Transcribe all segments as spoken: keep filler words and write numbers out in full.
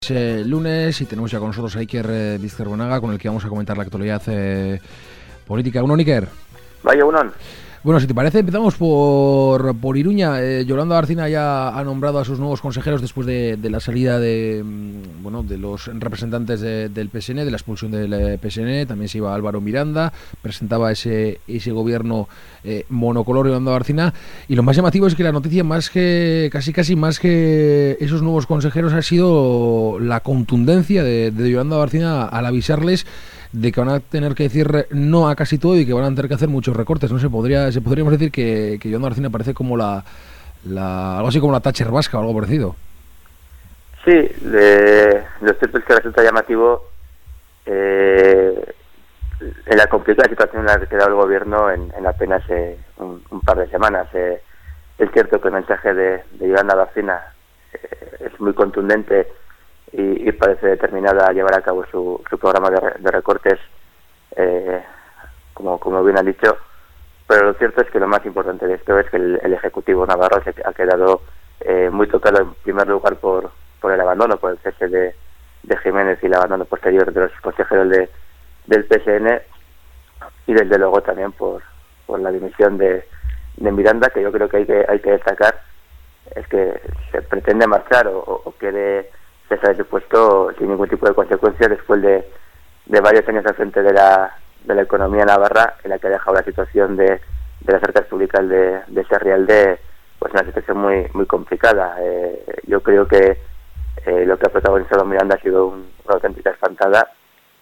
Es eh, lunes y tenemos ya con nosotros a Iker eh, Vizcarbonaga, con el que vamos a comentar la actualidad eh, política. ¿Uno, Iker? Vaya, uno. Bueno, si te parece, empezamos por, por Iruña. Eh, Yolanda Bárcena ya ha nombrado a sus nuevos consejeros después de, de la salida de mm, bueno de los representantes de, del P S N, de la expulsión del eh, P S N. También se iba Álvaro Miranda, presentaba ese ese gobierno eh, monocolor Yolanda Bárcena. Y lo más llamativo es que la noticia, más que casi casi más que esos nuevos consejeros, ha sido la contundencia de, de Yolanda Bárcena al avisarles de que van a tener que decir no a casi todo y que van a tener que hacer muchos recortes. No se podría, se podríamos decir que, que Yolanda Bárcena parece como la, la algo así como la Thatcher vasca o algo parecido. Sí, de, lo cierto es que resulta llamativo eh, en la complicada situación en la que ha quedado el gobierno en, en apenas eh, un, un par de semanas. Eh, es cierto que el mensaje de, de Yolanda Bárcena eh, es muy contundente y, y parece determinada a llevar a cabo su, su programa de, de recortes, eh, como, como bien han dicho, pero lo cierto es que lo más importante de esto es que el, el Ejecutivo navarro se ha quedado eh, muy tocado en primer lugar por, por el abandono, por el cese de, de Jiménez y el abandono posterior de los consejeros de, del P S N, y desde luego también por, por la dimisión de, de Miranda, que yo creo que hay que, hay que destacar, es que se pretende marchar o, o, o quiere cesar ese puesto sin ningún tipo de consecuencias después de, de varios años al frente de la, de la economía navarra, en la que ha dejado la situación de, de las arcas públicas de, de Sarrialde pues una situación muy muy complicada. Eh, yo creo que eh, lo que ha protagonizado Miranda ha sido un, una auténtica espantada,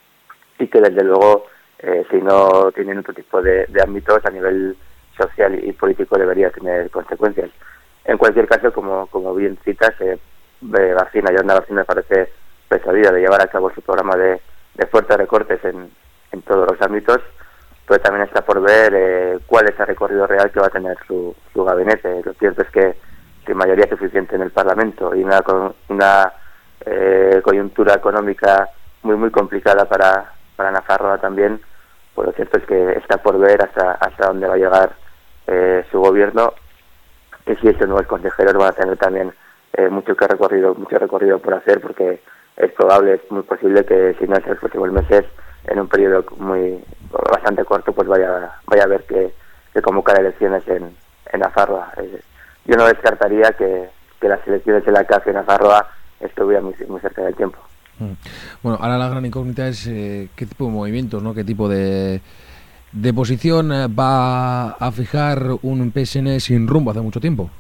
y que desde luego eh, si no tienen otro tipo de, de ámbitos a nivel social y político debería tener consecuencias. En cualquier caso, como, como bien citas, eh, Bárcena, Yolanda Bárcena, me parece persuadida de llevar a cabo su programa de, de fuertes recortes en, en todos los ámbitos, pero también está por ver eh, cuál es el recorrido real que va a tener su, su gabinete. Lo cierto es que sin mayoría suficiente en el Parlamento y una, una eh, coyuntura económica muy muy complicada para, para Nafarroa también, pues lo cierto es que está por ver hasta, hasta dónde va a llegar eh, su gobierno, y si estos nuevos consejeros van a tener también Eh, mucho que recorrido mucho recorrido por hacer, porque es probable, es muy posible que si no es en los próximos meses, en un periodo muy bastante corto, pues vaya vaya a haber que, que convocar elecciones en, en Nafarroa. Eh, yo no descartaría que, que las elecciones en la C A F en Nafarroa estuvieran muy, muy cerca del tiempo. Bueno, ahora la gran incógnita es eh, qué tipo de movimientos, ¿no? Qué tipo de, de posición va a fijar un P S N sin rumbo hace mucho tiempo.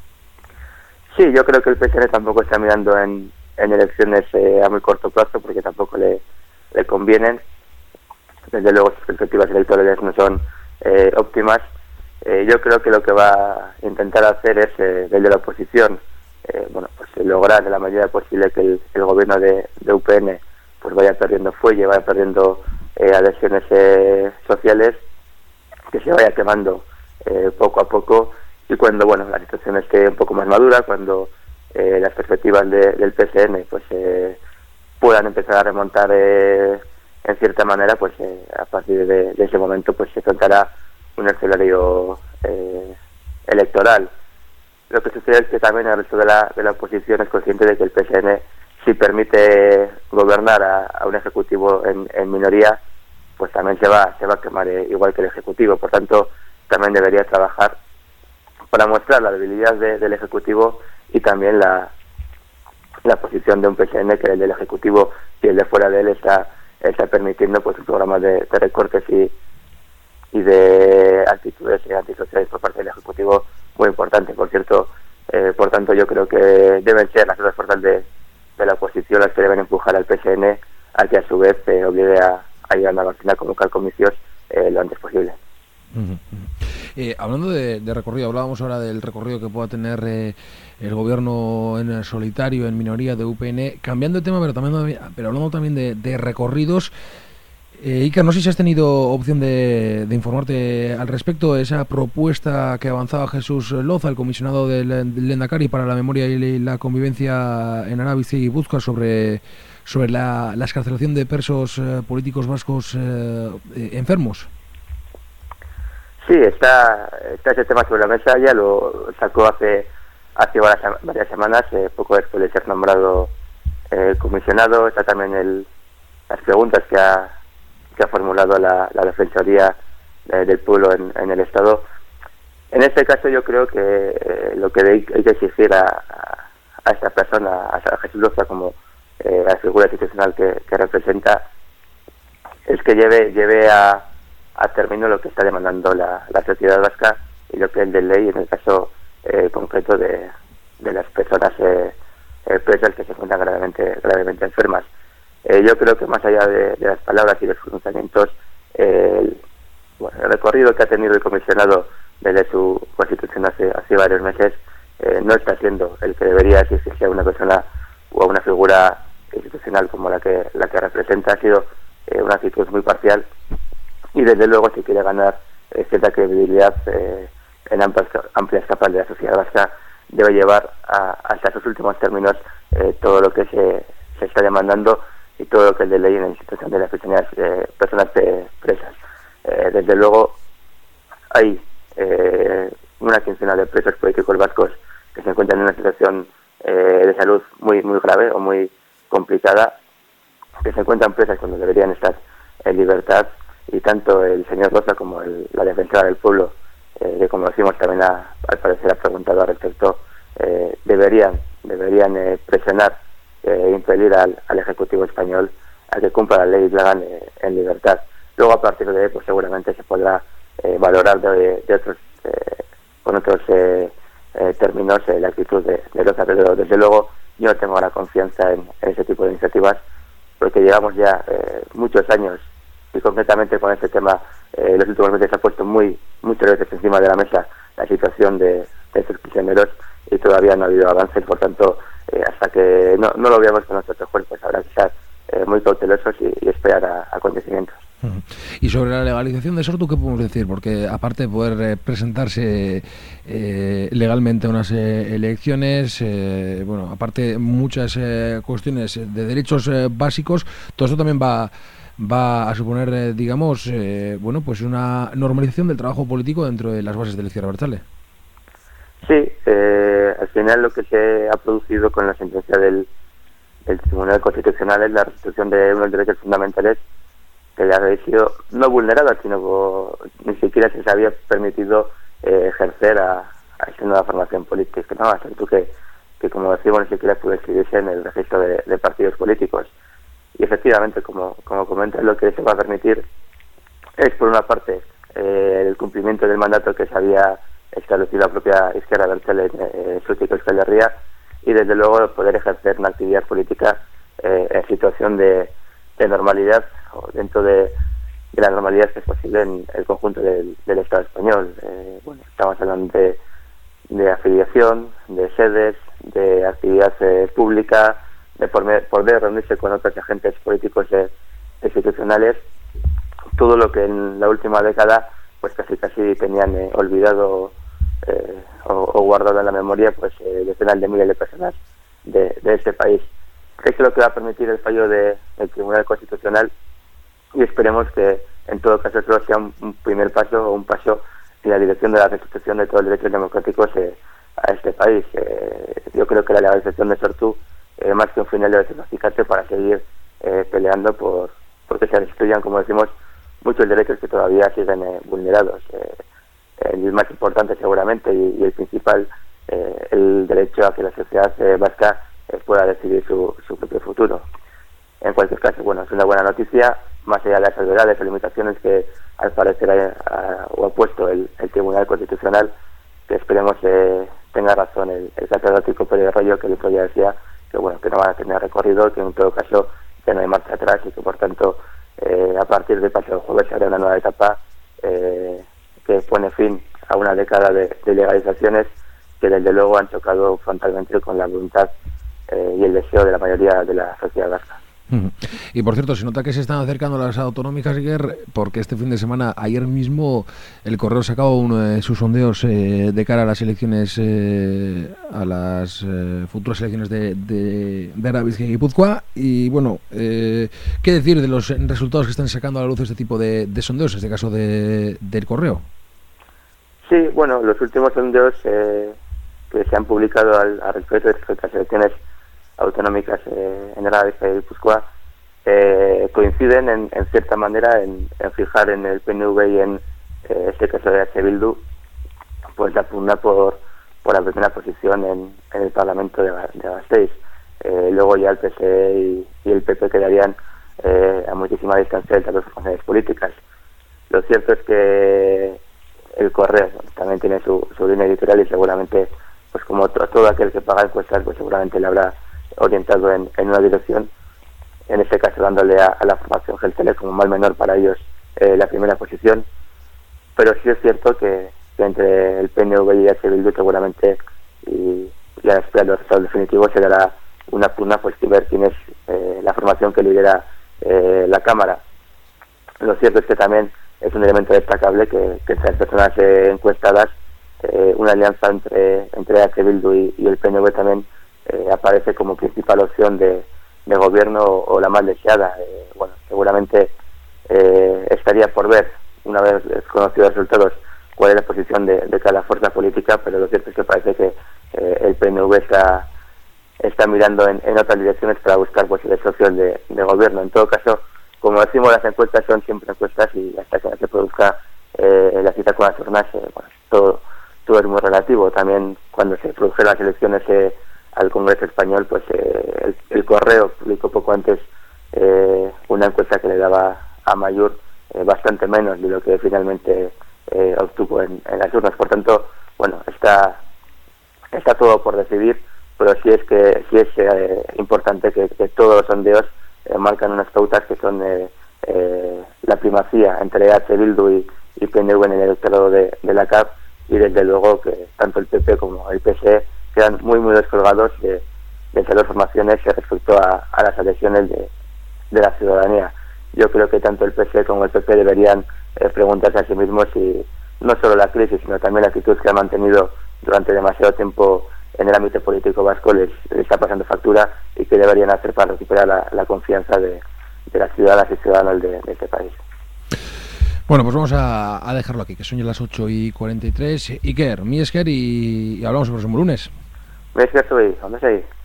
Sí, yo creo que el P S N tampoco está mirando en, en elecciones eh, a muy corto plazo, porque tampoco le, le convienen. Desde luego sus perspectivas electorales no son eh, óptimas. Eh, yo creo que lo que va a intentar hacer es, eh, desde la oposición, eh, bueno, pues lograr de la medida posible que el, el gobierno de, de U P N pues vaya perdiendo fuelle, vaya perdiendo eh, adhesiones eh, sociales, que se vaya quemando eh, poco a poco. Y cuando bueno la situación esté un poco más madura, cuando eh, las perspectivas de, del P S N pues eh, puedan empezar a remontar eh, en cierta manera, pues eh, a partir de, de ese momento pues se enfrentará un escenario eh, electoral. Lo que sucede es que también el resto de la, de la oposición es consciente de que el P S N, si permite gobernar a, a un ejecutivo en, en minoría, pues también se va se va a quemar eh, igual que el ejecutivo. Por tanto, también debería trabajar para mostrar la debilidad de, del Ejecutivo, y también la la posición de un P S N que el del Ejecutivo y el de fuera de él está está permitiendo pues un programa de, de recortes y y de actitudes antisociales por parte del Ejecutivo muy importante. Por cierto, eh, por tanto yo creo que deben ser las otras fuerzas de, de la oposición las que deben empujar al P S N a que a su vez eh, obligue a, a Yolanda Bárcena a convocar comicios eh, lo antes posible. Uh-huh. Eh, hablando de, de recorrido, hablábamos ahora del recorrido que pueda tener eh, el gobierno en solitario, en minoría de U P N. Cambiando de tema, pero también pero hablando también de, de recorridos, eh, Iker, no sé si has tenido opción de, de informarte al respecto de esa propuesta que avanzaba Jesús Loza, el comisionado del, del Lehendakari para la memoria y la convivencia en Arabia y Busca, sobre sobre la, la excarcelación de presos eh, políticos vascos eh, eh, enfermos. Sí, está, está ese tema sobre la mesa. Ya lo sacó hace hace varias, varias semanas, eh, poco después de ser nombrado eh, comisionado, está también el, las preguntas que ha, que ha formulado la, la Defensoría eh, del Pueblo en, en el Estado. En este caso yo creo que eh, lo que hay, hay que exigir a, a, a esta persona, a Jesús Loza, como eh, la figura institucional que, que representa, es que lleve lleve a, a término lo que está demandando la, la sociedad vasca y lo que es de ley en el caso eh, concreto de, de las personas eh, eh, presas que se encuentran gravemente gravemente enfermas. Eh, yo creo que más allá de, de las palabras y los pronunciamientos, eh, el, bueno, el recorrido que ha tenido el comisionado desde su constitución hace, hace varios meses eh, no está siendo el que debería exigirse a una persona o a una figura institucional como la que la que representa. Ha sido eh, una actitud muy parcial y desde luego si quiere ganar eh, cierta credibilidad eh, en amplias, amplias capas de la sociedad vasca, debe llevar a, hasta sus últimos términos eh, todo lo que se, se está demandando y todo lo que es de ley en la institución de las personas, eh, personas eh, presas. Eh, desde luego hay eh, una quincena de presos políticos vascos que se encuentran en una situación eh, de salud muy muy grave o muy complicada, que se encuentran presas cuando deberían estar en libertad, y tanto el señor Loza como el, la defensora del pueblo, eh, que como decimos también ha, al parecer ha preguntado al respecto, eh, deberían deberían eh, presionar e eh, impedir al, al Ejecutivo español a que cumpla la ley y la hagan eh, en libertad. Luego a partir de ahí pues seguramente se podrá eh, valorar de, de otros eh, con otros eh, eh, términos eh, la actitud de, de Loza, pero desde luego yo no tengo la confianza en, en ese tipo de iniciativas, porque llevamos ya eh, muchos años y concretamente con este tema eh, los últimos meses se ha puesto muy muchas veces encima de la mesa la situación de, de estos prisioneros y todavía no ha habido avances. Por tanto, eh, hasta que no, no lo veamos con nuestros ojos, pues habrá que estar eh, muy cautelosos y, y esperar a, a acontecimientos. Y sobre la legalización de Sortu, ¿qué podemos decir? Porque aparte de poder eh, presentarse eh, legalmente a unas eh, elecciones, eh, bueno, aparte muchas eh, cuestiones de derechos eh, básicos, todo esto también va va a suponer, eh, digamos, eh, bueno, pues una normalización del trabajo político dentro de las bases de la izquierda abertzale. Sí, eh, al final lo que se ha producido con la sentencia del, del Tribunal Constitucional es la restitución de unos derechos fundamentales que ya habían sido no vulnerados, sino que ni siquiera se les había permitido eh, ejercer a, a esta nueva formación política, ¿no? Hasta tú que, que, como decimos, ni siquiera pudo inscribirse en el registro de, de partidos políticos. Y efectivamente, como, como comentas, lo que se va a permitir es, por una parte, eh, el cumplimiento del mandato que se había establecido la propia izquierda abertzale en eh, Sutik Euskal Herria, y desde luego poder ejercer una actividad política eh, en situación de, de normalidad, o dentro de, de la normalidad que es posible en el conjunto del, del Estado español. Eh, bueno, estamos hablando de, de afiliación, de sedes, de actividad eh, pública, de poder reunirse con otros agentes políticos e institucionales, todo lo que en la última década pues casi casi tenían eh, olvidado eh, o, o guardado en la memoria pues eh, decenas de miles de personas de, de este país. Esto es lo que va a permitir el fallo de, del Tribunal Constitucional, y esperemos que en todo caso solo sea un, un primer paso o un paso en la dirección de la restitución de todos los derechos democráticos eh, a este país. Eh, yo creo que la legalización de Sortu, Eh, más que un final, debe ser un acicate para seguir eh, peleando por porque se restituyan, como decimos, muchos derechos que todavía siguen eh, vulnerados. Eh, el más importante seguramente y, y el principal, eh, el derecho a que la sociedad eh, vasca eh, pueda decidir su, su propio futuro. En cualquier caso, bueno, es una buena noticia, más allá de las salvedades o limitaciones que al parecer ha, ha, o ha puesto el, el Tribunal Constitucional, que esperemos eh, tenga razón el, el catedrático Pérez Rayo, que el otro día decía que bueno, que no van a tener recorrido, que en todo caso ya no hay marcha atrás, y que por tanto eh, a partir del pasado jueves se hará una nueva etapa eh, que pone fin a una década de, de legalizaciones que desde luego han chocado frontalmente con la voluntad eh, y el deseo de la mayoría de la sociedad vasca. Y por cierto, se nota que se están acercando las autonómicas, Iker, porque este fin de semana, ayer mismo, el Correo sacaba uno de sus sondeos eh, de cara a las elecciones, eh, a las eh, futuras elecciones de, de, de Araba Bizkaia y Gipuzkoa. Y bueno, eh, ¿qué decir de los resultados que están sacando a la luz este tipo de, de sondeos, en este caso de, del Correo? Sí, bueno, los últimos sondeos eh, que se han publicado al, al respecto de las elecciones autonómicas eh, en Araba Bizkaia y Guipúzcoa eh, coinciden en, en cierta manera en, en fijar en el P N V y en eh, este caso de H. Bildu pues la pugna por, por la primera posición en, en el Parlamento de, de Gasteiz. Eh, luego ya el P S E y, y el P P quedarían eh, a muchísima distancia de las dos formaciones políticas. Lo cierto es que el Correo también tiene su, su línea editorial y seguramente, pues como to, todo aquel que paga encuestas, pues seguramente le habrá orientado en, en una dirección, en este caso dándole a, a la formación Geltele como mal menor para ellos eh, la primera posición, pero sí es cierto que, que entre el P N V y H. Bildu seguramente, y, y a la espera de los resultados definitivos, se dará una pugna pues ver quién es eh, la formación que lidera eh, la Cámara. Lo cierto es que también es un elemento destacable que, que entre las personas eh, encuestadas eh, una alianza entre entre H. Bildu y, y el P N V también eh, aparece como principal opción de, de gobierno o, o la más deseada. Eh, bueno, seguramente eh, estaría por ver, una vez conocidos los resultados, cuál es la posición de, de cada fuerza política, pero lo cierto es que parece que eh, el P N V está está mirando en, en otras direcciones para buscar posibles socios de, de gobierno. En todo caso, como decimos, las encuestas son siempre encuestas y hasta que no se produzca eh, la cita con las urnas, eh, bueno, todo, todo es muy relativo. También cuando se produjeron las elecciones eh, al Congreso Español, pues eh, el, el Correo publicó poco antes eh, una encuesta que le daba a Amaiur eh, bastante menos de lo que finalmente eh, obtuvo en, en las urnas. Por tanto, bueno, está, está todo por decidir, pero sí es que sí es eh, importante que, que todos los sondeos eh, marcan unas pautas que son eh, eh, la primacía entre H. Bildu y, y P N V en el electorado de, de la C A P, y desde luego que tanto el P P como el P S E quedan muy muy descolgados de, de esas dos formaciones respecto a, a las adhesiones de, de la ciudadanía. Yo creo que tanto el P S E como el P P deberían eh, preguntarse a sí mismos si no solo la crisis, sino también la actitud que han mantenido durante demasiado tiempo en el ámbito político vasco les, les está pasando factura, y que deberían hacer para recuperar la, la confianza de, de las ciudadanas y ciudadanos de, de este país. Bueno, pues vamos a, a dejarlo aquí, que son ya las ocho y cuarenta y tres. Iker, mi esker, y, y hablamos el próximo lunes. Mi esker, soy, ¿dónde estáis?